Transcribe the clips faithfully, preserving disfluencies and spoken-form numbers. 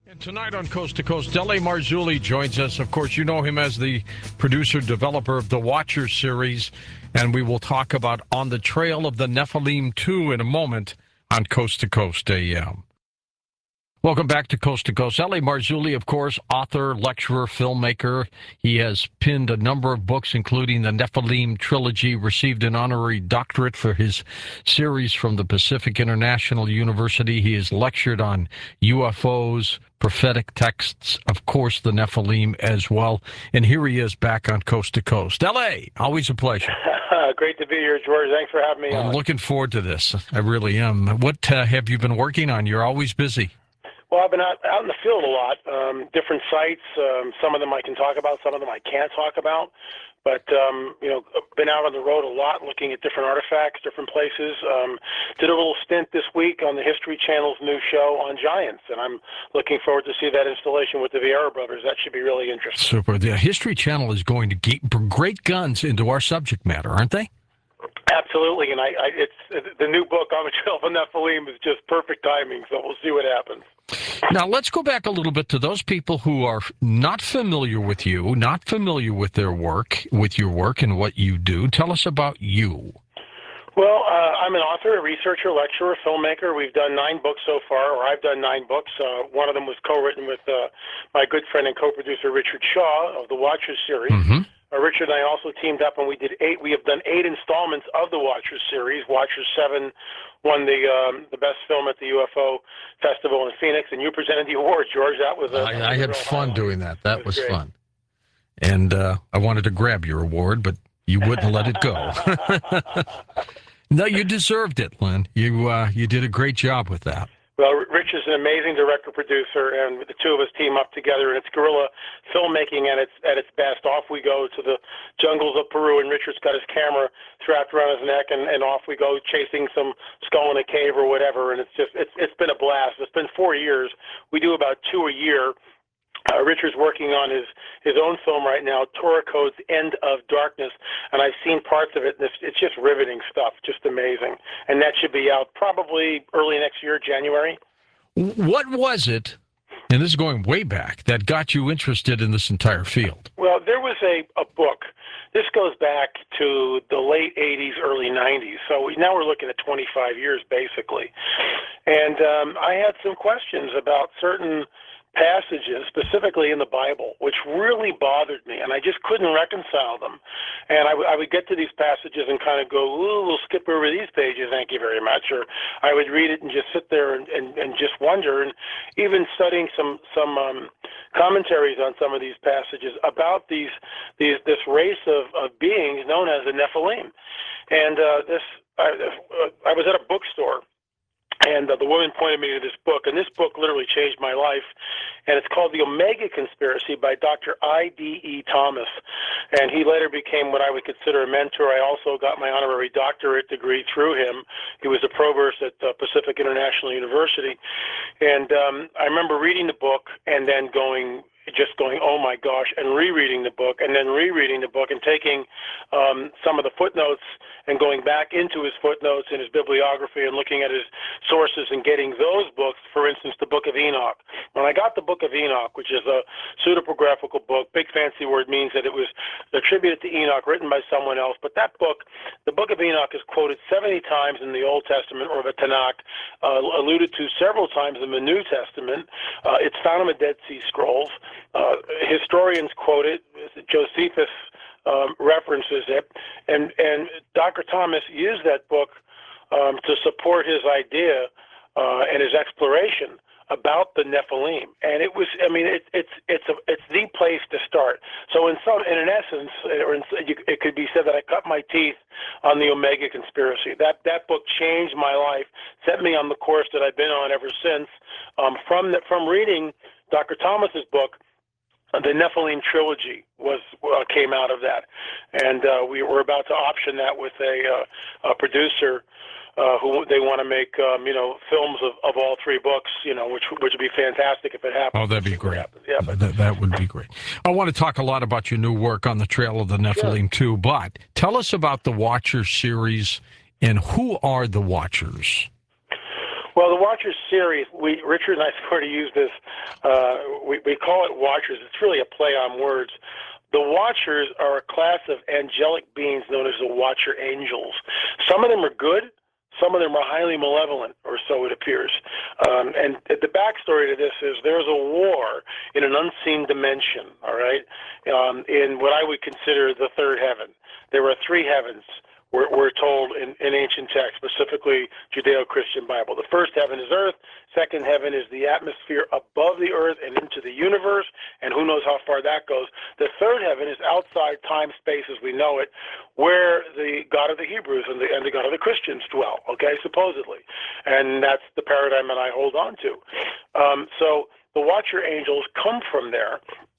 And tonight on Coast to Coast, L A. Marzulli joins us. Of course, you know him as the producer, developer of the Watchers series, and we will talk about On the Trail of the Nephilim two in a moment on Coast to Coast A M. Welcome back to Coast to Coast. L A. Marzulli, of course, author, lecturer, filmmaker. He has penned a number of books, including the Nephilim trilogy, received an honorary doctorate for his series from the Pacific International University. He has lectured on U F Os, prophetic texts, of course, the Nephilim as well. And here he is back on Coast to Coast. L A, always a pleasure. Great to be here, George. Thanks for having me I'm on. looking forward to this. I really am. What uh, have you been working on? You're always busy. Well, I've been out, out in the field a lot, um, different sites. Um, some of them I can talk about, some of them I can't talk about. But, um, you know, been out on the road a lot looking at different artifacts, different places. Um, did a little stint this week on the History Channel's new show on giants, and I'm looking forward to see that installation with the Vieira brothers. That should be really interesting. Super. The History Channel is going to get great guns into our subject matter, aren't they? Absolutely, and I, I, it's the new book on the Trail of the Nephilim is just perfect timing, so we'll see what happens. Now, let's go back a little bit to those people who are not familiar with you, not familiar with their work, with your work and what you do. Tell us about you. Well, uh, I'm an author, a researcher, lecturer, filmmaker. We've done nine books so far, or I've done nine books. Uh, one of them was co-written with uh, my good friend and co-producer Richard Shaw of the Watchers series. Mm-hmm. Uh, Richard and I also teamed up, and we did eight. We have done eight installments of the Watchers series. Watchers seven won the um, the best film at the U F O Festival in Phoenix, and you presented the award, George. That was a, I, I had fun highlight. doing that. That was, was fun. And uh, I wanted to grab your award, but you wouldn't let it go. No, you deserved it, Lynn. You uh, you did a great job with that. Well, Rich is an amazing director-producer, and the two of us team up together, and it's guerrilla filmmaking at its at its best. Off we go to the jungles of Peru, and Richard's got his camera strapped around his neck, and, and off we go chasing some skull in a cave or whatever, and it's just it's it's been a blast. It's been four years. We do about two a year. Uh, Richard's working on his, his own film right now, Torah Codes End of Darkness, and I've seen parts of it, and it's, it's just riveting stuff, just amazing. And that should be out probably early next year, January. What was it, and this is going way back, that got you interested in this entire field? Well, there was a, a book. This goes back to the late eighties, early nineties, so we, now we're looking at twenty-five years, basically. And um, I had some questions about certain passages, specifically in the Bible, which really bothered me, and I just couldn't reconcile them. And I, w- I would get to these passages and kind of go, ooh, we'll skip over these pages, thank you very much. Or I would read it and just sit there and, and, and just wonder. And even studying some some um, commentaries on some of these passages about these these this race of, of beings known as the Nephilim. And uh, this, I, uh, I was at a bookstore. And uh, the woman pointed me to this book, and this book literally changed my life. And it's called The Omega Conspiracy by Doctor I D E Thomas. And he later became what I would consider a mentor. I also got my honorary doctorate degree through him. He was a provost at uh, Pacific International University. And um, I remember reading the book and then going, just going, oh my gosh, and rereading the book, and then rereading the book, and taking um, some of the footnotes and going back into his footnotes in his bibliography and looking at his sources and getting those books, for instance, the Book of Enoch. When I got the Book of Enoch, which is a pseudepigraphical book, big fancy word means that it was attributed to Enoch, written by someone else, but that book, the Book of Enoch, is quoted seventy times in the Old Testament, or the Tanakh, uh, alluded to several times in the New Testament. Uh, it's found in the Dead Sea Scrolls. Uh, historians quote it. Josephus um, references it, and and Doctor Thomas used that book um, to support his idea uh, and his exploration about the Nephilim. And it was, I mean, it, it's it's a, it's the place to start. So in some, in an essence, or in, it could be said that I cut my teeth on the Omega Conspiracy. That that book changed my life, set me on the course that I've been on ever since. Um, from the, from reading Doctor Thomas's book, the Nephilim trilogy was uh, came out of that, and uh, we were about to option that with a, uh, a producer uh, who they want to make, um, you know, films of, of all three books, you know, which which would be fantastic if it happened. Oh, that'd be great. Yeah, but that, that would be great. I want to talk a lot about your new work on the Trail of the Nephilim Sure. too, but tell us about the Watchers series and who are the Watchers? Well, the Watchers series, we Richard and I sort of use this. Uh, we, we call it Watchers. It's really a play on words. The Watchers are a class of angelic beings known as the Watcher Angels. Some of them are good. Some of them are highly malevolent, or so it appears. Um, and the backstory to this is there's a war in an unseen dimension, all right, um, in what I would consider the third heaven. There are three heavens. We're, we're told in, in ancient texts, specifically Judeo-Christian Bible. The first heaven is earth. Second heaven is the atmosphere above the earth and into the universe, and who knows how far that goes. The third heaven is outside time, space as we know it, where the God of the Hebrews and the, and the God of the Christians dwell, okay, supposedly. And that's the paradigm that I hold on to. Um, so the Watcher Angels come from there.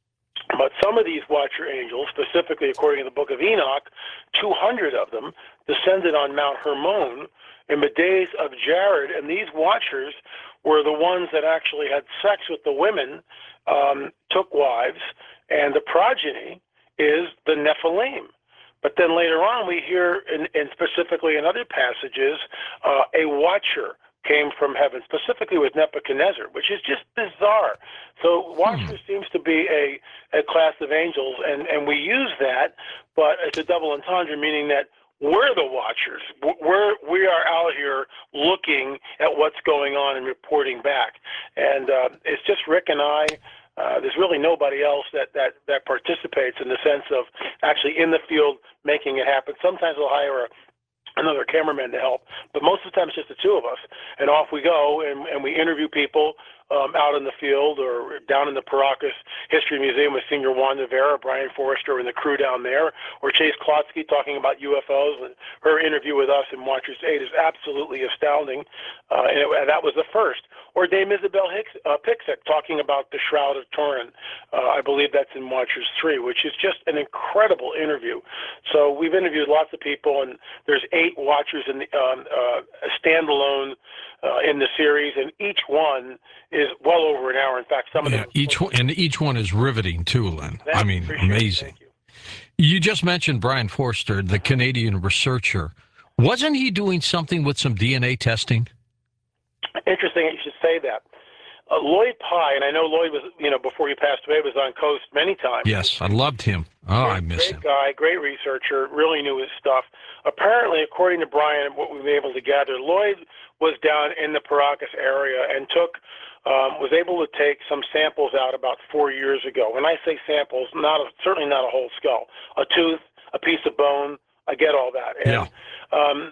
But some of these Watcher Angels, specifically according to the book of Enoch, two hundred of them descended on Mount Hermon in the days of Jared, and these Watchers were the ones that actually had sex with the women, um, took wives, and the progeny is the Nephilim. But then later on we hear, in, in specifically in other passages, uh, a Watcher came from heaven, specifically with Nebuchadnezzar, which is just bizarre. So Watchers hmm. seems to be a, a class of angels, and, and we use that, but it's a double entendre, meaning that we're the Watchers. We're, we are out here looking at what's going on and reporting back. And uh, it's just Rick and I. Uh, there's really nobody else that, that, that participates in the sense of actually in the field making it happen. Sometimes they'll hire a another cameraman to help, but most of the time it's just the two of us, and off we go, and, and we interview people um, out in the field or down in the Paracas History Museum with Senior Juan Rivera, Brian Forrester, and the crew down there, or Chase Klotsky talking about U F Os. And her interview with us in Watchers eight is absolutely astounding, uh, and, it, and that was the first. Or Dame Isabel Hicks, uh, Pixick talking about the Shroud of Turin. Uh, I believe that's in Watchers three, which is just an incredible interview. So we've interviewed lots of people, and there's eight Watchers in the um, uh, standalone uh, in the series, and each one is well over an hour. In fact, some of yeah, them each one, and each one is riveting too, Len. Thank I mean, amazing. You. you just mentioned Brian Forster, the Canadian researcher. Wasn't he doing something with some D N A testing? Interesting that you should say that. Uh, Lloyd Pye, and I know Lloyd was, you know, before he passed away, was on Coast many times. Yes, I loved him. Oh, great, I miss great him. Great guy, great researcher, really knew his stuff. Apparently, according to Brian, what we've been able to gather, Lloyd was down in the Paracas area and took, um, was able to take some samples out about four years ago. When I say samples, not a, certainly not a whole skull, a tooth, a piece of bone. I get all that. And, yeah. Um,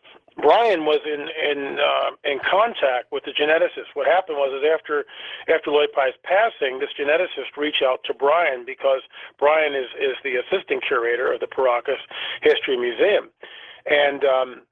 Brian was in in uh, in contact with the geneticist. What happened was is after after Lloyd Pye's passing, this geneticist reached out to Brian because Brian is is the assistant curator of the Paracas History Museum, and um,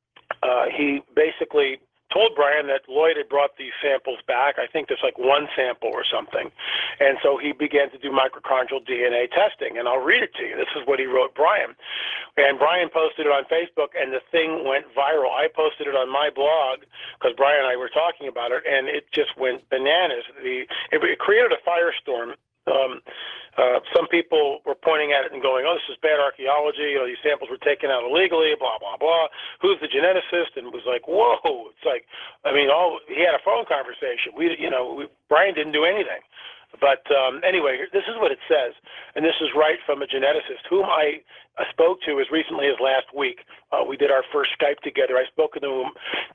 uh, he basically told Brian that Lloyd had brought these samples back. I think there's like one sample or something. And so he began to do mitochondrial D N A testing. And I'll read it to you. This is what he wrote Brian. And Brian posted it on Facebook, and the thing went viral. I posted it on my blog because Brian and I were talking about it, and it just went bananas. The, it, it created a firestorm. Um, uh, some people were pointing at it and going, oh, this is bad archaeology. You know, these samples were taken out illegally, blah, blah, blah. Who's the geneticist? And it was like, whoa. It's like, I mean, all he had a phone conversation. We, you know, we, Brian didn't do anything. But um, anyway, this is what it says, and this is right from a geneticist whom I uh, spoke to as recently as last week. Uh, we did our first Skype together. I spoke to him,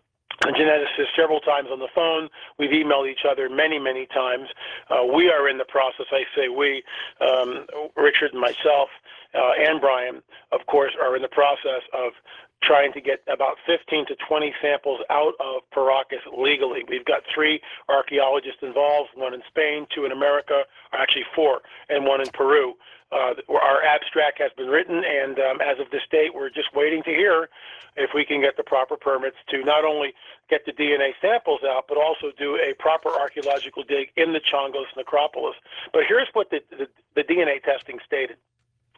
a geneticist, several times on the phone. We've emailed each other many, many times. Uh, we are in the process, I say we, um, Richard and myself uh, and Brian, of course, are in the process of trying to get about fifteen to twenty samples out of Paracas legally. We've got three archaeologists involved, one in Spain, two in America, or actually four, and one in Peru. Uh, our abstract has been written, and um, as of this date, we're just waiting to hear if we can get the proper permits to not only get the D N A samples out, but also do a proper archaeological dig in the Chongos necropolis. But here's what the, the, the D N A testing stated.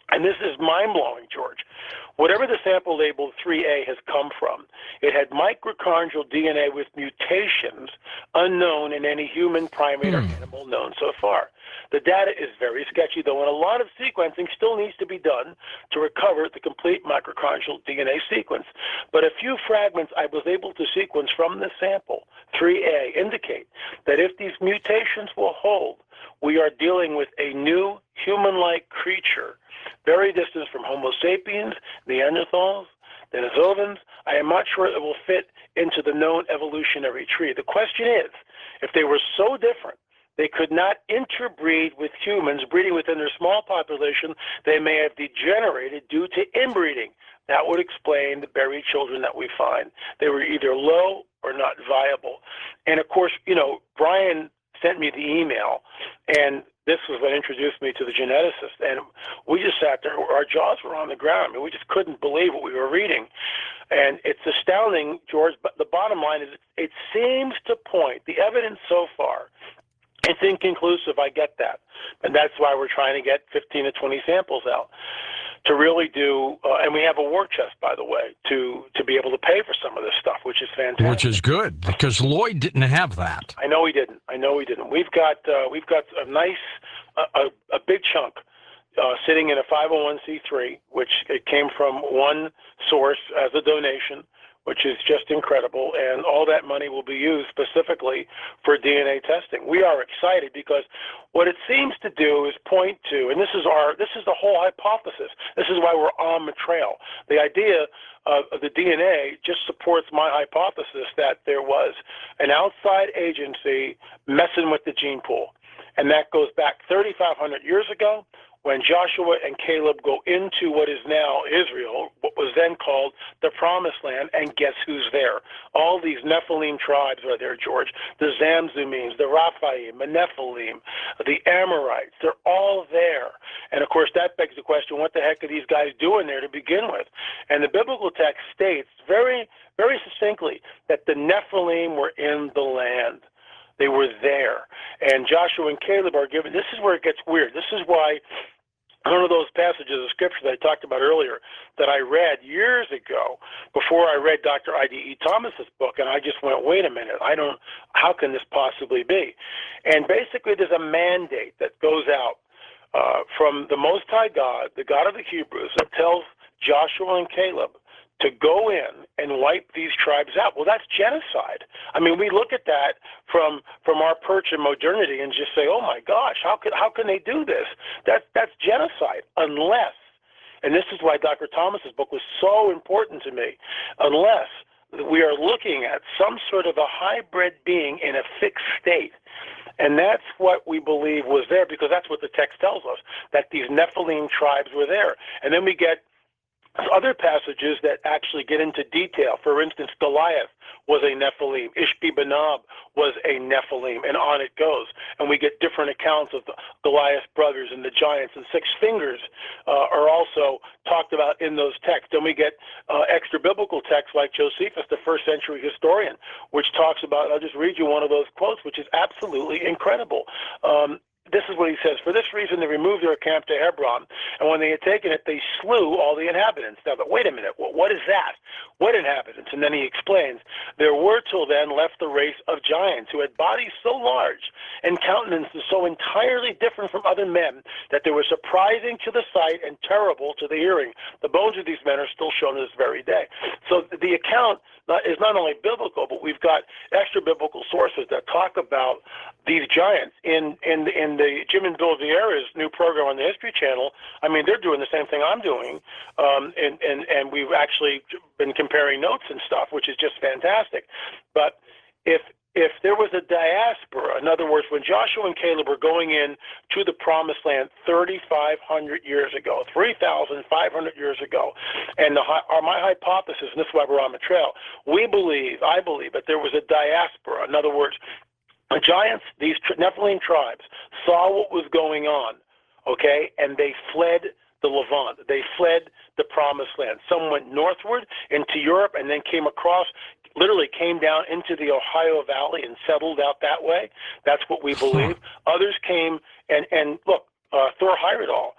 And this is mind-blowing, George. Whatever the sample labeled three A has come from, it had mitochondrial D N A with mutations unknown in any human, primate, or animal known so far. The data is very sketchy, though, and a lot of sequencing still needs to be done to recover the complete mitochondrial D N A sequence. But a few fragments I was able to sequence from the sample, three A, indicate that if these mutations will hold, we are dealing with a new human-like creature, very distant from Homo sapiens, Neanderthals, Denisovans. I am not sure it will fit into the known evolutionary tree. The question is, if they were so different, they could not interbreed with humans, breeding within their small population, they may have degenerated due to inbreeding. That would explain the buried children that we find. They were either low or not viable. And of course, you know, Brian sent me the email, and this was what introduced me to the geneticist. And we just sat there, our jaws were on the ground. I mean, we just couldn't believe what we were reading. And it's astounding, George, but the bottom line is it seems to point, the evidence so far, it's inconclusive, I get that. And that's why we're trying to get fifteen to twenty samples out to really do, uh, and we have a war chest, by the way, to, to be able to pay for some of this stuff, which is fantastic. Which is good, because Lloyd didn't have that. I know he didn't. I know he didn't. We've got uh, we've got a nice, uh, a, a big chunk uh, sitting in a five oh one c three, which it came from one source as a donation, which is just incredible, and all that money will be used specifically for D N A testing. We are excited because what it seems to do is point to, and this is our, this is the whole hypothesis. This is why we're on the trail. The idea of the D N A just supports my hypothesis that there was an outside agency messing with the gene pool, and that goes back thirty-five hundred years ago, when Joshua and Caleb go into what is now Israel, what was then called the Promised Land, and guess who's there? All these Nephilim tribes are there, George. The Zamzumims, the Raphaim, the Nephilim, the Amorites, they're all there. And of course, that begs the question, what the heck are these guys doing there to begin with? And the biblical text states very, very succinctly that the Nephilim were in the land. They were there. And Joshua and Caleb are given, this is where it gets weird. This is why one of those passages of Scripture that I talked about earlier that I read years ago before I read Doctor I D E Thomas's book, and I just went, wait a minute, I don't, how can this possibly be? And basically there's a mandate that goes out uh, from the Most High God, the God of the Hebrews, that tells Joshua and Caleb to go in and wipe these tribes out. Well, that's genocide. I mean, we look at that from from our perch in modernity and just say, oh my gosh, how can how can they do this? That's that's genocide, unless, and this is why Doctor Thomas's book was so important to me, unless we are looking at some sort of a hybrid being in a fixed state. And that's what we believe was there, because that's what the text tells us, that these Nephilim tribes were there. And then we get other passages that actually get into detail. For instance, Goliath was a Nephilim. Ishbi-Benob was a Nephilim, and on it goes. And we get different accounts of the Goliath's brothers and the giants, and six fingers uh, are also talked about in those texts. Then we get uh, extra biblical texts like Josephus, the first century historian, which talks about, I'll just read you one of those quotes, which is absolutely incredible. Um, This is what he says. For this reason, they removed their camp to Hebron, and when they had taken it, they slew all the inhabitants. Now, but wait a minute. What is that? What inhabitants? And then he explains, there were till then left the race of giants who had bodies so large and countenances so entirely different from other men that they were surprising to the sight and terrible to the hearing. The bones of these men are still shown to this very day. So the account is not only biblical, but we've got extra biblical sources that talk about these giants. In in in the Jim and Bill Vieira's new program on the History Channel, I mean, they're doing the same thing I'm doing, um, and and and we've actually been comparing notes and stuff, which is just fantastic. But if if there was a diaspora, in other words, when Joshua and Caleb were going in to the Promised Land thirty-five hundred years ago, three thousand five hundred years ago, and the, our, my hypothesis, and this is why we're on the trail, we believe, I believe, that there was a diaspora. In other words, the giants, these Nephilim tribes, saw what was going on, okay, and they fled the Levant. They fled the Promised Land. Some went northward into Europe and then came across, literally came down into the Ohio Valley and settled out that way. That's what we believe. Others came, and, and look, uh, Thor Heyerdahl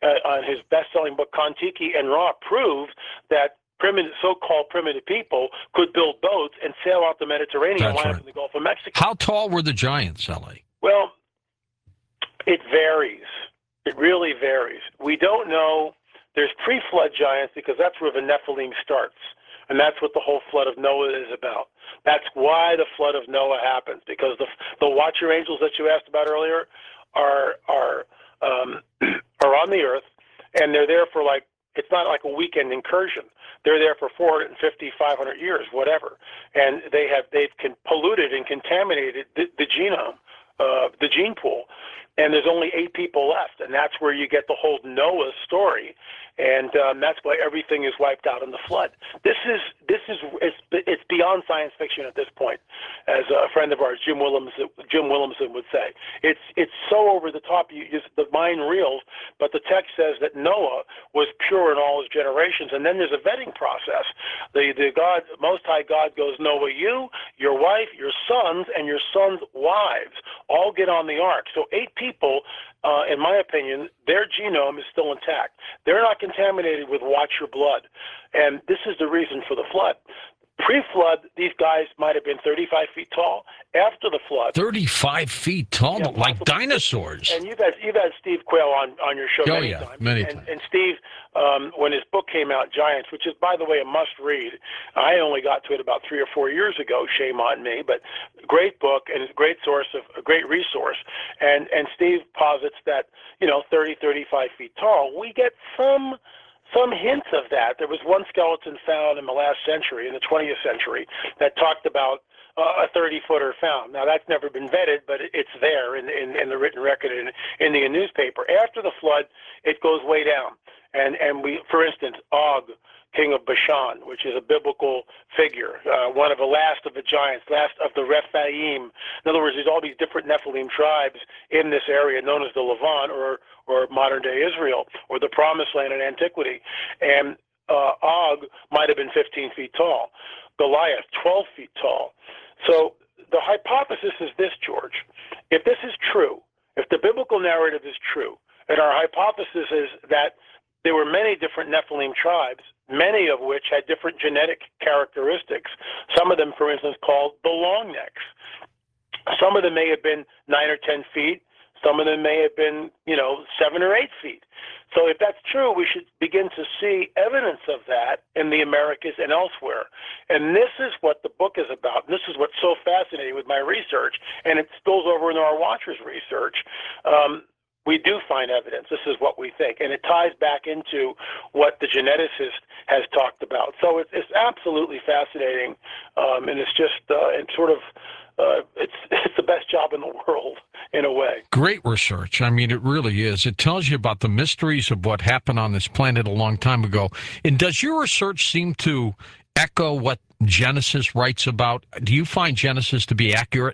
uh, on his best-selling book Kon-Tiki and Ra proved that primitive, so-called primitive people could build boats and sail out the Mediterranean and wind right. up in the Gulf of Mexico. How tall were the giants, L A? Well, it varies. It really varies. We don't know. There's pre-flood giants because that's where the Nephilim starts, and that's what the whole flood of Noah is about. That's why the flood of Noah happens, because the the watcher angels that you asked about earlier are are um, are on the earth, and they're there for like, it's not like a weekend incursion. They're there for four hundred fifty, five hundred years, whatever, and they have they've con- polluted and contaminated the, the genome, uh, the gene pool, and there's only eight people left, and that's where you get the whole Noah story, and um, that's why everything is wiped out in the flood. This is this is it's, it's beyond science fiction at this point, as a friend of ours, Jim Williamson, Jim Williamson would say. It's it's so over the top, you just, the mind reels. But the text says that Noah was pure in all his generations, and then there's a vetting process. The the God, Most High God goes, Noah, you, your wife, your sons, and your sons' wives all get on the ark. So eight people, uh, in my opinion, their genome is still intact. They're not contaminated with watcher blood, and this is the reason for the flood. Pre-flood, these guys might have been thirty-five feet tall. After the flood, thirty-five feet tall, yeah, like possibly. dinosaurs. And you've had you've had Steve Quayle on, on your show Oh, many yeah, times. many and, times. And Steve, um, when his book came out, Giants, which is, by the way, a must-read. I only got to it about three or four years ago. Shame on me, but great book and a great source of a great resource. And and Steve posits that, you know, thirty, thirty-five feet tall. We get some. Some hints of that. There was one skeleton found in the last century, in the twentieth century, that talked about uh, a thirty-footer found. Now, that's never been vetted, but it's there in, in, in the written record in, in the newspaper. After the flood, it goes way down. And, and we, for instance, Og, king of Bashan, which is a biblical figure, uh, one of the last of the giants, last of the Rephaim. In other words, there's all these different Nephilim tribes in this area known as the Levant, or or modern-day Israel, or the Promised Land in antiquity. And uh, Og might have been fifteen feet tall. Goliath, twelve feet tall. So the hypothesis is this, George. If this is true, if the biblical narrative is true, and our hypothesis is that there were many different Nephilim tribes, many of which had different genetic characteristics, some of them, for instance, called the long necks. Some of them may have been nine or ten feet. Some of them may have been, you know, seven or eight feet. So if that's true, we should begin to see evidence of that in the Americas and elsewhere. And this is what the book is about. This is what's so fascinating with my research, and it spills over into our Watchers research. Um, we do find evidence. This is what we think. And it ties back into what the geneticist has talked about. So it's, it's absolutely fascinating, um, and it's just uh, it's sort of uh, it's it's the best job in the world, in a way. Great research. I mean, it really is. It tells you about the mysteries of what happened on this planet a long time ago. And does your research seem to echo what Genesis writes about? Do you find Genesis to be accurate?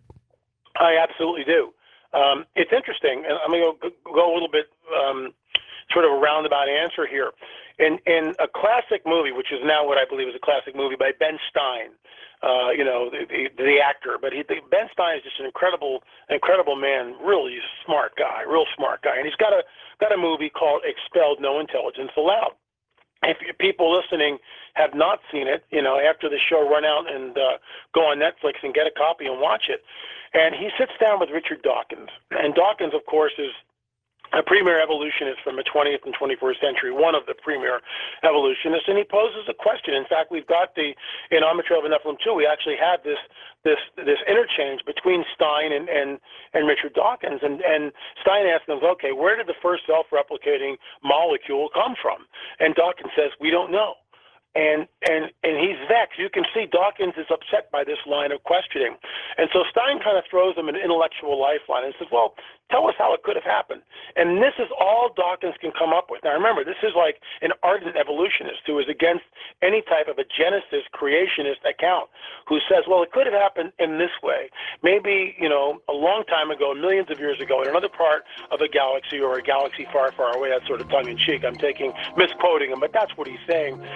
I absolutely do. Um, it's interesting, and I'm going to go a little bit um, sort of a roundabout answer here. In, in a classic movie, which is now what I believe is a classic movie by Ben Stein, uh, you know, the, the, the actor, but he, the, Ben Stein is just an incredible, incredible man, really smart guy, real smart guy. And he's got a, got a movie called Expelled, No Intelligence Allowed. If people listening have not seen it, you know, after the show, run out and uh, go on Netflix and get a copy and watch it. And he sits down with Richard Dawkins. And Dawkins, of course, is a premier evolutionist from the twentieth and twenty-first century, one of the premier evolutionists, and he poses a question. In fact, we've got the, in On the Trail of Nephilim two, we actually had this this this interchange between Stein and, and, and Richard Dawkins, and, and Stein asks him, okay, where did the first self-replicating molecule come from? And Dawkins says, we don't know. And, and and he's vexed. You can see Dawkins is upset by this line of questioning. And so Stein kind of throws him an intellectual lifeline and says, well, tell us how it could have happened. And this is all Dawkins can come up with. Now, remember, this is like an ardent evolutionist who is against any type of a Genesis creationist account, who says, well, it could have happened in this way. Maybe, you know, a long time ago, millions of years ago, in another part of a galaxy or a galaxy far, far away, that's sort of tongue-in-cheek. I'm taking, misquoting him, but that's what he's saying. Erase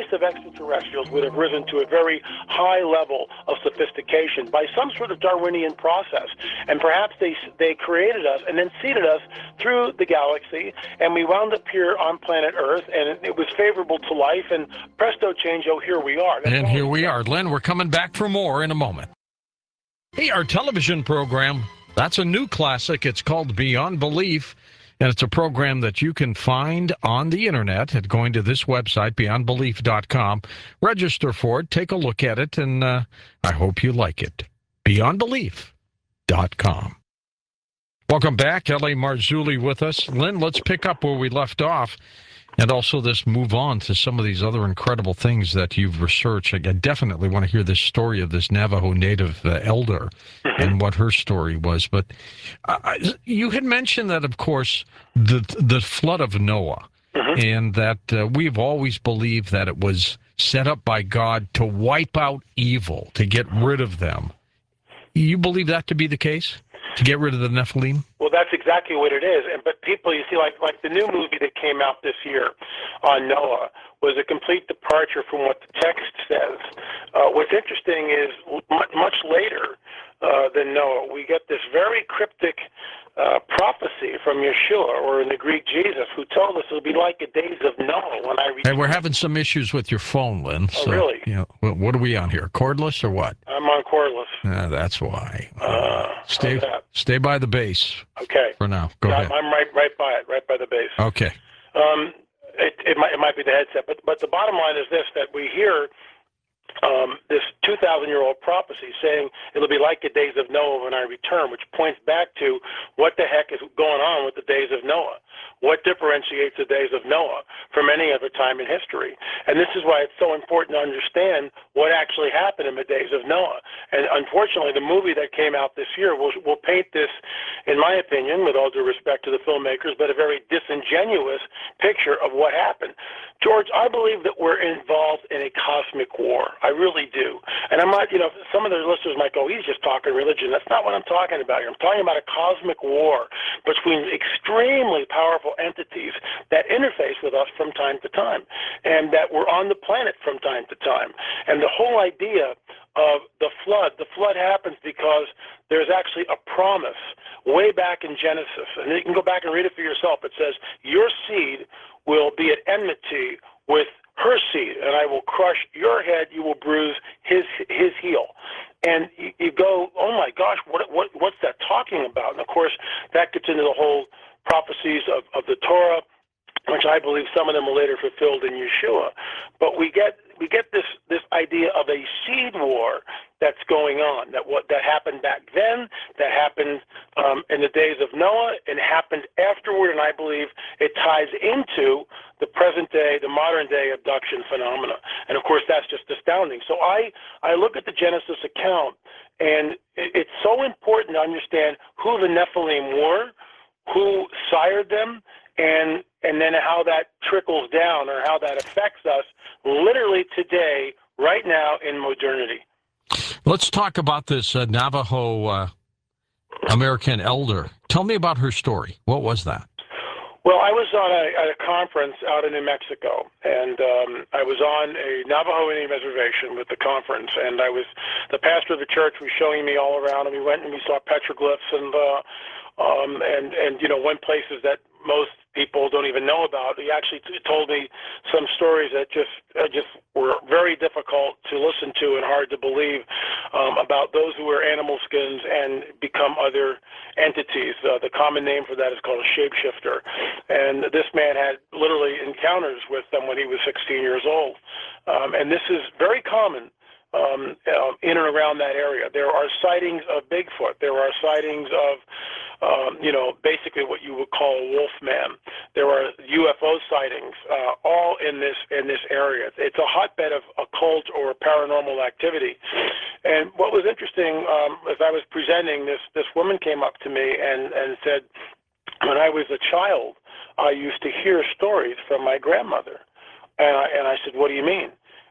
race of extraterrestrials would have risen to a very high level of sophistication by some sort of Darwinian process. And perhaps they they created us and then seeded us through the galaxy, and we wound up here on planet Earth, and it, it was favorable to life, and presto changeo, here we are. That's and here we are. Len, we're coming back for more in a moment. Hey, our television program, that's a new classic. It's called Beyond Belief, and it's a program that you can find on the internet at going to this website, beyond belief dot com. Register for it, take a look at it, and uh, I hope you like it. beyond belief dot com. Welcome back. L A. Marzulli with us. Len, let's pick up where we left off, and also this move on to some of these other incredible things that you've researched. I definitely want to hear this story of this Navajo Native uh, elder mm-hmm. and what her story was. But uh, you had mentioned that, of course, the the flood of Noah, mm-hmm. and that uh, we've always believed that it was set up by God to wipe out evil, to get rid of them. You believe that to be the case? To get rid of the Nephilim? Well, that's exactly what it is. And but people, you see, like like the new movie that came out this year on Noah was a complete departure from what the text says. Uh, what's interesting is much, much later uh, than Noah, we get this very cryptic uh, prophecy from Yeshua, or in the Greek Jesus, who told us it'll be like the days of Noah when I return. Hey, we're having some issues with your phone, Lynn. Oh, so, really? You know, what are we on here? Cordless or what? I'm on cordless. Uh, that's why. Uh, stay stay by the base. Okay. For now. Go yeah, ahead. I'm right right by it, right by the base. Okay. Um, it, it might it might be the headset, but but the bottom line is this: that we hear um, this two thousand year old prophecy saying it'll be like the days of Noah when I return, which points back to what the heck is going on with the days of Noah. What differentiates the days of Noah from any other time in history? And this is why it's so important to understand what actually happened in the days of Noah. And unfortunately, the movie that came out this year will, will paint this, in my opinion, with all due respect to the filmmakers, but a very disingenuous picture of what happened. George, I believe that we're involved in a cosmic war. I really do. And I'm not, you know, some of the listeners might go, he's just talking religion. That's not what I'm talking about here. I'm talking about a cosmic war between extremely powerful entities that interface with us from time to time, and that we're on the planet from time to time. And the whole idea of the flood, the flood happens because there's actually a promise way back in Genesis, and you can go back and read it for yourself. It says, your seed will be at enmity with her seed, and I will crush your head, you will bruise his his heel. And you, you go, oh my gosh, what what what's that talking about? And of course, that gets into the whole prophecies of, of the Torah, which I believe some of them are later fulfilled in Yeshua. But we get we get this this idea of a seed war that's going on, that what that happened back then, that happened um, in the days of Noah, and happened afterward, and I believe it ties into the present day, the modern day abduction phenomena. And of course, that's just astounding. So I, I look at the Genesis account, and it, it's so important to understand who the Nephilim were, who sired them, and and then how that trickles down, or how that affects us literally today, right now in modernity. Let's talk about this uh, Navajo uh, American elder. Tell me about her story. What was that? Well, I was on a, at a conference out in New Mexico, and um, I was on a Navajo Indian reservation with the conference, and I was the pastor of the church was showing me all around, and we went and we saw petroglyphs, and uh, um, and and you know, one places that most people don't even know about. He actually t- told me some stories that just uh, just were very difficult to listen to and hard to believe um, about those who wear animal skins and become other entities. Uh, the common name for that is called a shapeshifter. And this man had literally encounters with them when he was sixteen years old. Um, and this is very common um, uh, in and around that area. There are sightings of Bigfoot. There are sightings of Um, you know, basically what you would call a wolf man. There are U F O sightings, uh, all in this in this area. It's a hotbed of occult or paranormal activity. And what was interesting, um, as I was presenting, this this woman came up to me and, and said, when I was a child, I used to hear stories from my grandmother. And I, and I said, what do you mean?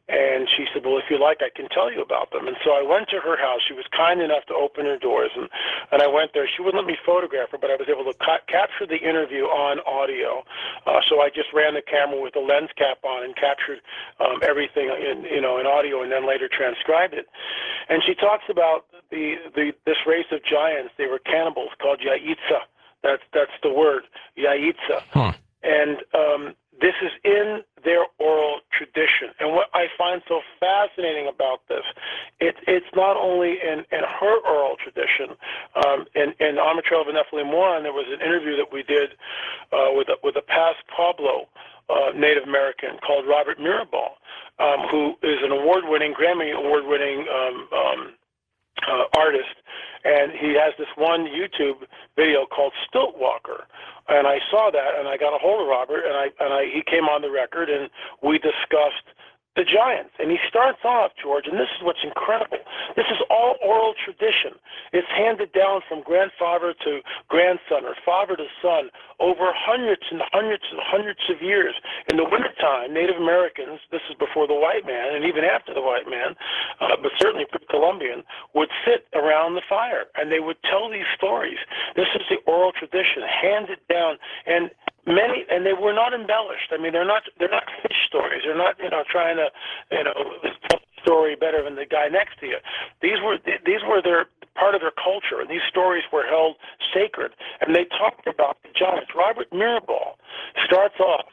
And she said, well, if you like, I can tell you about them. And so I went to her house. She was kind enough to open her doors, and, and I went there. She wouldn't let me photograph her, but I was able to ca- capture the interview on audio. Uh, so I just ran the camera with the lens cap on and captured um, everything in, you know, in audio, and then later transcribed it. And she talks about the, the this race of giants. They were cannibals called Yaitza. That's, that's the word, Yaitza. Huh. And um, this is in their oral tradition. And what I find so fascinating about this, it, it's not only in, in her oral tradition. Um, in, in On the Trail of the Nephilim Moron, there was an interview that we did uh, with, a, with a past Pueblo uh, Native American called Robert Mirabal, um, who is an award-winning, Grammy award-winning um, um, uh, artist. And he has this one YouTube video called Stilt Walker. And I saw that, and I got a hold of Robert, and I and I he came on the record, and we discussed the giants. And he starts off, George, and this is what's incredible. This is all oral tradition. It's handed down from grandfather to grandson or father to son over hundreds and hundreds and hundreds of years. In the wintertime, Native Americans, this is before the white man and even after the white man, uh, but certainly pre-Columbian, would sit around the fire, and they would tell these stories. This is the oral tradition, handed down, and many, and they were not embellished. I mean, they're not they're not fish stories. They're not, you know, trying to, you know, tell the story better than the guy next to you. These were these were their part of their culture, and these stories were held sacred. And they talked about the giants. Robert Mirabal starts off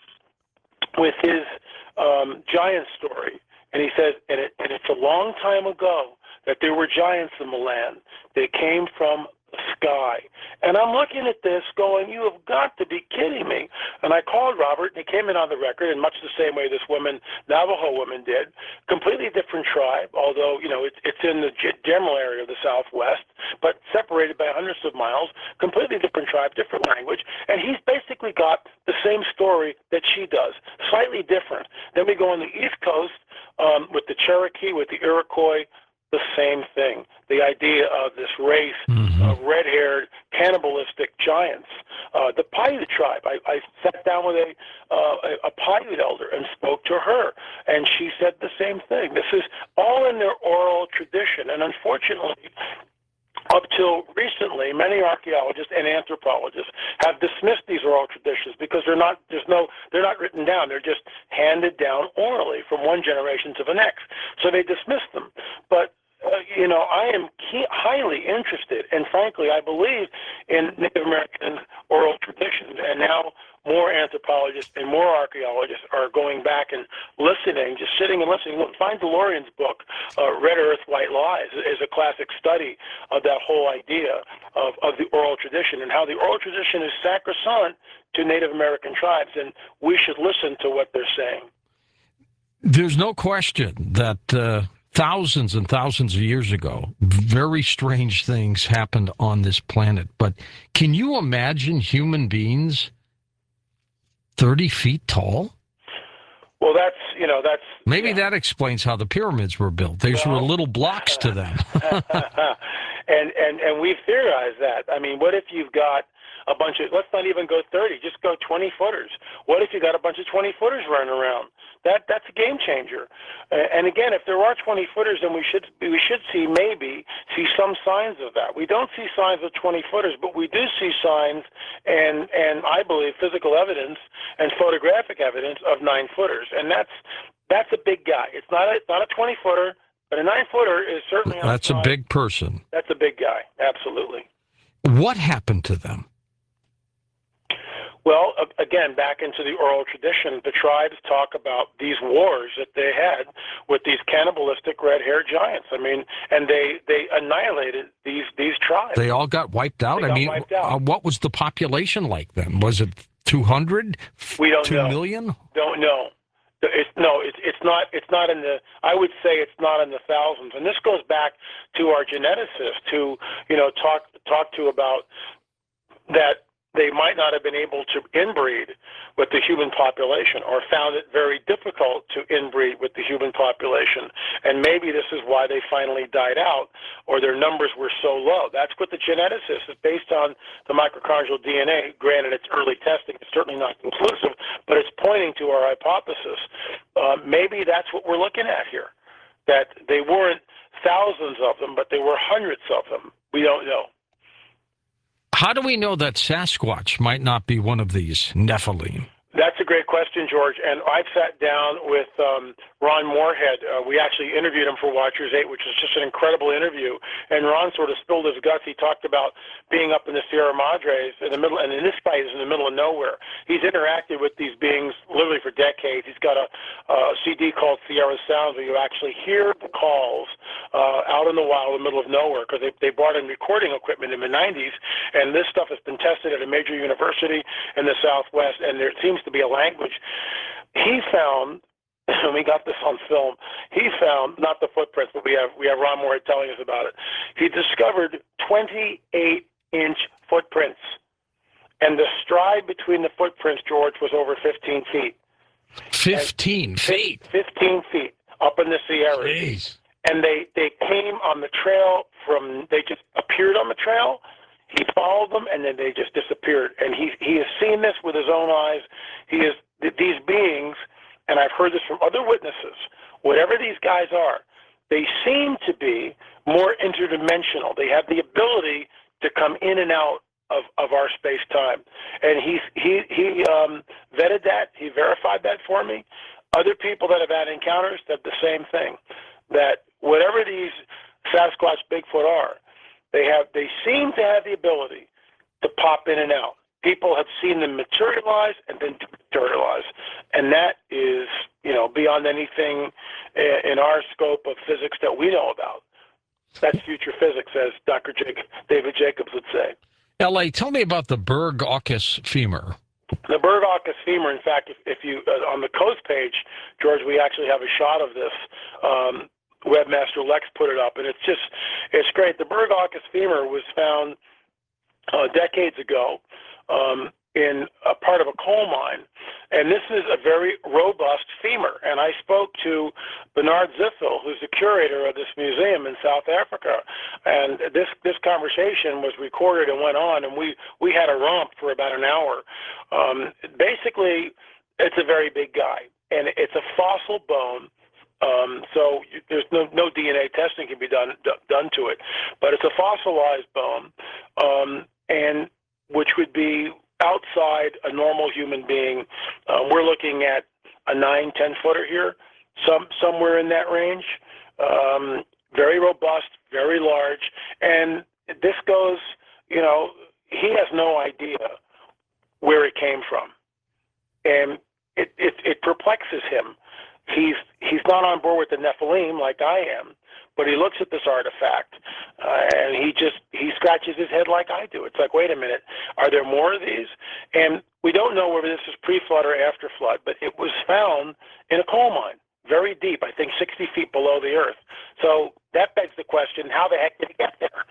with his um, giant story, and he says, and, it, and it's a long time ago that there were giants in the land. They came from the sky. And I'm looking at this going, you have got to be kidding me. And I called Robert, and he came in on the record in much the same way this woman, Navajo woman, did. Completely different tribe, although, you know, it, it's in the general area of the Southwest, but separated by hundreds of miles, completely different tribe, different language. And he's basically got the same story that she does, slightly different. Then we go on the East Coast um, with the Cherokee, with the Iroquois, the same thing. The idea of this race mm-hmm. of red-haired, cannibalistic giants. Uh, the Paiute tribe, I, I sat down with a, uh, a, a Paiute elder and spoke to her, and she said the same thing. This is all in their oral tradition, and unfortunately, up till recently, many archaeologists and anthropologists have dismissed these oral traditions because they're not there's no they're not written down. They're just handed down orally from one generation to the next. So they dismiss them. But uh, you know, I am key, highly interested, and frankly, I believe in Native American oral traditions, and now more anthropologists and more archaeologists are going back and listening, just sitting and listening. Look, find DeLorean's book, uh, Red Earth, White Lies, is a classic study of that whole idea of, of the oral tradition and how the oral tradition is sacrosanct to Native American tribes, and we should listen to what they're saying. There's no question that uh, thousands and thousands of years ago, very strange things happened on this planet. But can you imagine human beings thirty feet tall? Well, that's, you know, that's... Maybe yeah. that explains how the pyramids were built. These well, were little blocks to them. and, and, and we've theorized that. I mean, what if you've got a bunch of, let's not even go thirty, just go twenty footers. What if you got a bunch of twenty footers running around? That that's a game changer. Uh, and again, if there are twenty footers, then we should we should see maybe see some signs of that. We don't see signs of twenty footers, but we do see signs and and I believe physical evidence and photographic evidence of nine footers. And that's that's a big guy. It's not a not a twenty footer, but a nine footer is certainly on That's a big person. That's a big guy. Absolutely. What happened to them? Well, again, back into the oral tradition, the tribes talk about these wars that they had with these cannibalistic red-haired giants. I mean, and they, they annihilated these these tribes. They all got wiped out? They I got mean, wiped out. Uh, what was the population like then? Was it two hundred? We don't two know. million? Don't know. It's, no, it's it's not. It's not in the. I would say it's not in the thousands. And this goes back to our geneticists who, you know, talk talk to about that. they might not have been able to inbreed with the human population, or found it very difficult to inbreed with the human population. And maybe this is why they finally died out, or their numbers were so low. That's what the geneticist is based on, the mitochondrial D N A. Granted, it's early testing. It's certainly not conclusive, but it's pointing to our hypothesis. Uh, maybe that's what we're looking at here, that they weren't thousands of them, but they were hundreds of them. We don't know. How do we know that Sasquatch might not be one of these Nephilim? That's a great question, George. And I've sat down with um, Ron Moorhead. Uh, we actually interviewed him for Watchers eight, which was just an incredible interview. And Ron sort of spilled his guts. He talked about being up in the Sierra Madres in the middle, and in this site is in the middle of nowhere. He's interacted with these beings literally for decades. He's got a, a C D called Sierra Sounds, where you actually hear the calls uh, out in the wild, in the middle of nowhere, because they, they brought in recording equipment in the nineties. And this stuff has been tested at a major university in the Southwest, and there seems to be a language. He found, and we got this on film, he found, not the footprints, but we have we have Ron Moorhead telling us about it. He discovered twenty-eight inch footprints, and the stride between the footprints, George, was over fifteen feet. fifteen feet? fifteen feet up in the Sierras. Jeez. And they, they came on the trail from, they just appeared on the trail. He followed them, and then they just disappeared. And he he has seen this with his own eyes. He is these beings, and I've heard this from other witnesses. Whatever these guys are, they seem to be more interdimensional. They have the ability to come in and out of, of our space-time. And he he he um, vetted that. He verified that for me. Other people that have had encounters said the same thing. That whatever these Sasquatch, Bigfoot are, They have. They seem to have the ability to pop in and out. People have seen them materialize and then dematerialize, and that is, you know, beyond anything in our scope of physics that we know about. That's future physics, as Doctor Jacob, David Jacobs would say. L A, tell me about the Berg-Aukus femur. The Berg-Aukus femur, in fact, if, if you, uh, on the Coast page, George, we actually have a shot of this. Um, Webmaster Lex put it up, and it's just, it's great. The Berg-Aukus femur was found uh, decades ago um, in a part of a coal mine, and this is a very robust femur. And I spoke to Bernard Ziffel, who's the curator of this museum in South Africa, and this this conversation was recorded and went on, and we, we had a romp for about an hour. Um, basically, it's a very big guy, and it's a fossil bone. Um, so you, there's no, no D N A testing can be done d- done to it, but it's a fossilized bone, um, and which would be outside a normal human being. Uh, we're looking at a nine, ten footer here, some somewhere in that range. Um, very robust, very large, and this goes. You know, he has no idea where it came from, and it it, it perplexes him. He's he's not on board with the Nephilim like I am, but he looks at this artifact uh, and he just he scratches his head like I do. It's like, wait a minute, are there more of these? And we don't know whether this is pre-flood or after flood, but it was found in a coal mine, very deep, I think sixty feet below the earth. So that begs the question: how the heck did it get there?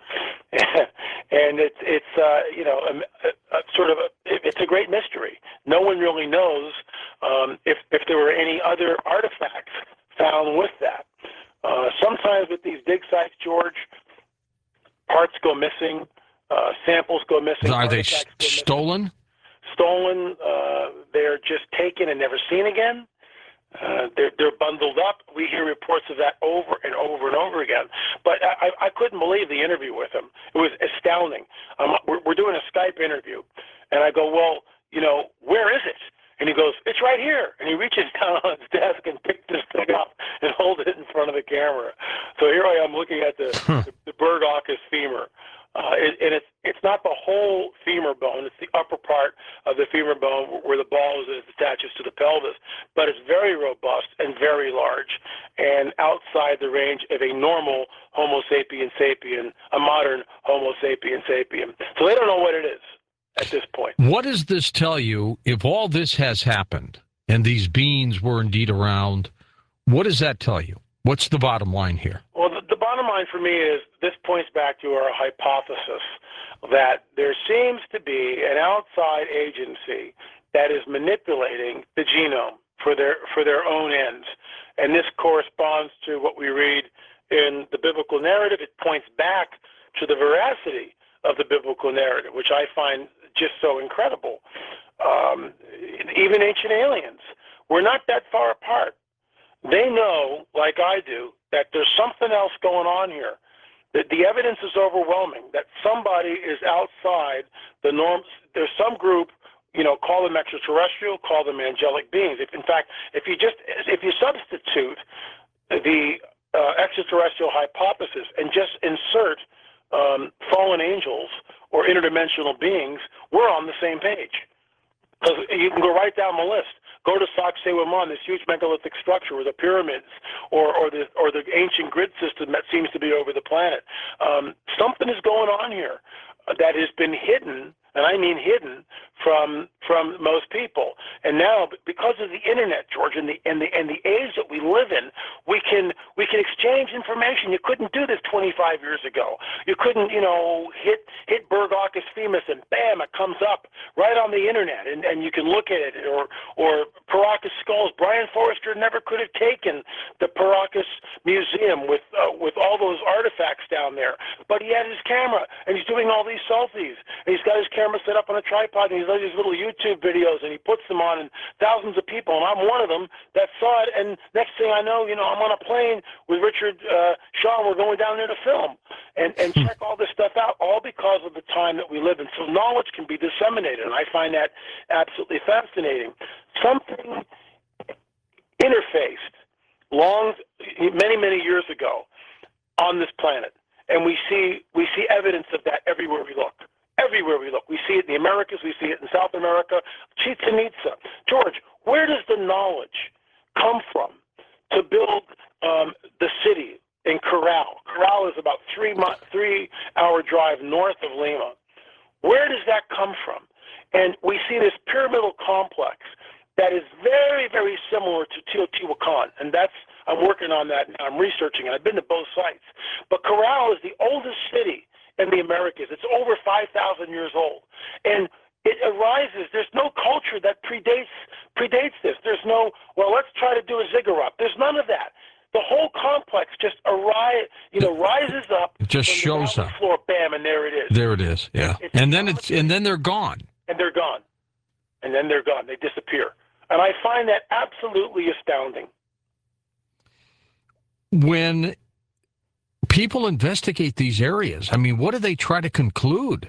And it's it's uh, you know a, a, a sort of a, it's a great mystery. No one really knows um, if if there were any other artifacts found with that. Uh, sometimes with these dig sites, George, parts go missing, uh, samples go missing. Are they st- stolen? Stolen. Uh, they're just taken and never seen again. Uh, they're, they're bundled up. We hear reports of that over and over and over again. But I, I couldn't believe the interview with him. It was astounding. Um, we're, we're doing a Skype interview, and I go, well, you know, where is it? And he goes, it's right here. And he reaches down on his desk and picks this thing up and holds it in front of the camera. So here I am looking at the, the, the Berg-Aukus femur. Uh, it, and it's it's not the whole femur bone. It's the upper part of the femur bone where the ball is attaches to the pelvis. But it's very robust and very large and outside the range of a normal Homo sapien sapien, a modern Homo sapien sapien. So they don't know what it is at this point. What does this tell you if all this has happened and these beings were indeed around? What does that tell you? What's the bottom line here? Well, the, the bottom line for me is this points back to our hypothesis that there seems to be an outside agency that is manipulating the genome for their for their own ends. And this corresponds to what we read in the biblical narrative. It points back to the veracity of the biblical narrative, which I find just so incredible. Um, even ancient aliens, we're not that far apart. They know, like I do, that there's something else going on here. That the evidence is overwhelming, that somebody is outside the norms. There's some group, you know, call them extraterrestrial, call them angelic beings. If, in fact, if you just, if you substitute the uh, extraterrestrial hypothesis and just insert um, fallen angels or interdimensional beings, we're on the same page. Because you can go right down the list. Go to Sacsayhuaman, this huge megalithic structure, or the pyramids, or, or the or the ancient grid system that seems to be over the planet. Um, something is going on here that has been hidden, and I mean hidden, from from most people. And now, because of the internet, George, and the and the and the age that we live in, we can we can exchange information. You couldn't do this twenty-five years ago. You couldn't, you know, hit hit Burgocus Femus and bam, it comes up right on the internet, and, and you can look at it. Or or Paracas skulls. Brian Forrester never could have taken the Paracas Museum with uh, with all those artifacts down there, but he had his camera, and he's doing all these selfies, and he's got his camera set up on a tripod, and he's doing these little YouTube videos, and he puts them on, and thousands of people, and I'm one of them that saw it, and next thing I know, you know, I'm on a plane with Richard uh, Shaw, and we're going down there to film, and, and check all this stuff out, all because of the time that we live in. So knowledge can be disseminated, and I find that absolutely fascinating. Something interfaced long, many, many years ago on this planet, and we see we see evidence of that everywhere we look. Everywhere we look. We see it in the Americas. We see it in South America. Chichen Itza. George, where does the knowledge come from to build um, the city in Corral? Corral is about three mo- three hour drive north of Lima. Where does that come from? And we see this pyramidal complex that is very, very similar to Teotihuacan, and that's I'm working on that now. I'm researching it. I've been to both sites. But Corral is the oldest city in the Americas. It's over five thousand years old. And it arises, there's no culture that predates predates this. There's no, well, let's try to do a ziggurat. There's none of that. The whole complex just arise, you know, rises up. It just shows the up. Floor, bam, and there it is. There it is, yeah. It's and then it's and then they're gone. And they're gone. And then they're gone. They disappear. And I find that absolutely astounding. When people investigate these areas, I mean, what do they try to conclude?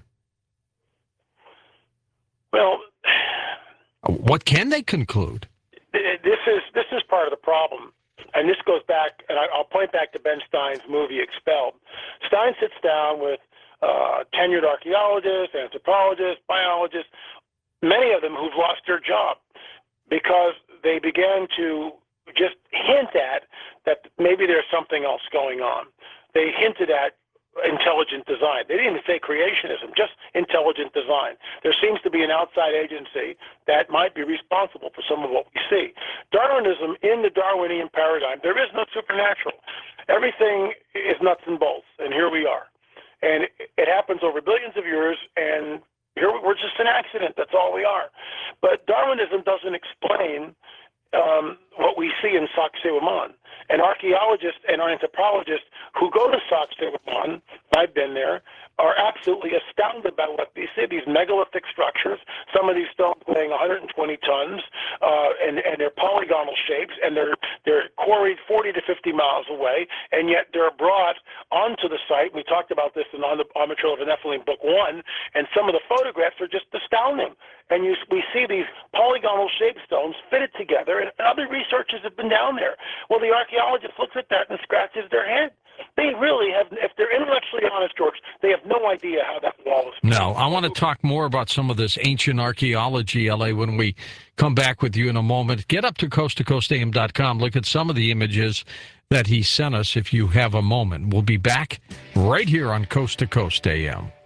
Well, what can they conclude? This is this is part of the problem, and this goes back, and I'll point back to Ben Stein's movie Expelled. Stein sits down with uh, tenured archaeologists, anthropologists, biologists, many of them who've lost their job because they began to just hint at that maybe there's something else going on. They hinted at intelligent design. They didn't even say creationism, just intelligent design. There seems to be an outside agency that might be responsible for some of what we see. Darwinism, in the Darwinian paradigm, there is no supernatural. Everything is nuts and bolts, and here we are. And it happens over billions of years, and here we're just an accident. That's all we are. But Darwinism doesn't explain um, what we see in Sacsayhuaman. And archaeologists and anthropologists who go to Sacsayhuaman, I've been there, are absolutely astounded by what they see, these megalithic structures, some of these stones weighing one hundred twenty tons, uh, and, and they're polygonal shapes, and they're they're quarried forty to fifty miles away, and yet they're brought onto the site. We talked about this in On the On the Trail of the Nephilim, Book One, and some of the photographs are just astounding. And you, we see these polygonal shaped stones fitted together, and other researchers have been down there. Well, the archaeologist looks at that and scratches their head. They really have, if they're intellectually honest, George, they have no idea how that wall is. No, I want to talk more about some of this ancient archaeology, L A, when we come back with you in a moment. Get up to coast to coast A M dot com. Look at some of the images that he sent us if you have a moment. We'll be back right here on Coast to Coast A M.